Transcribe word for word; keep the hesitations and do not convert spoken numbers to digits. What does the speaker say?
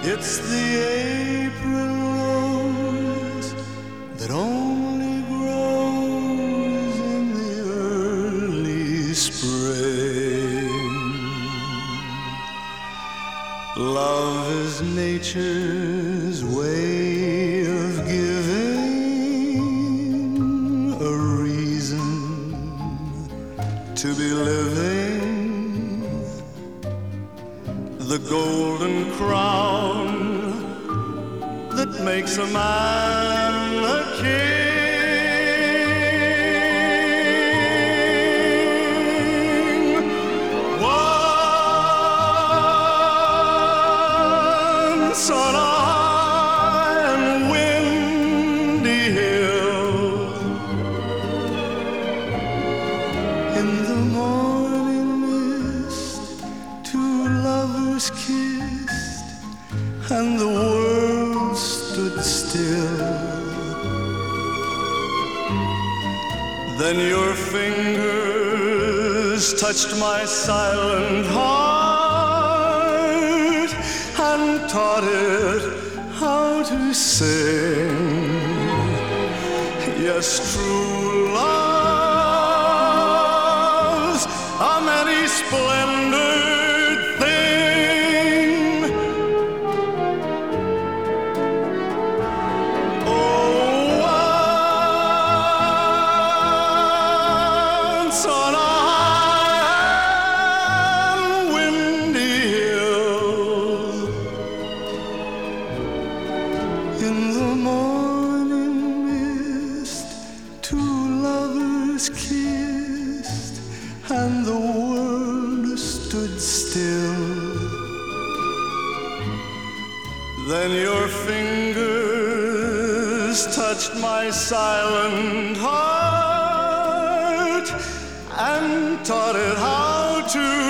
It's the April rose that only grows in the early spring. Love is nature's way of giving a reason to be living. The golden crown that makes a man a king. Once on a high and windy hill, in the morning mist, two lovers kissed, and the world stood still. Then your fingers touched my silent heart and taught it how to sing. Yes, true love's a many splendored thing. Oh, once on a high and windy hill, in the morning mist, two lovers kissed, and the world stood still. Then your fingers touched my silent heart and taught it how to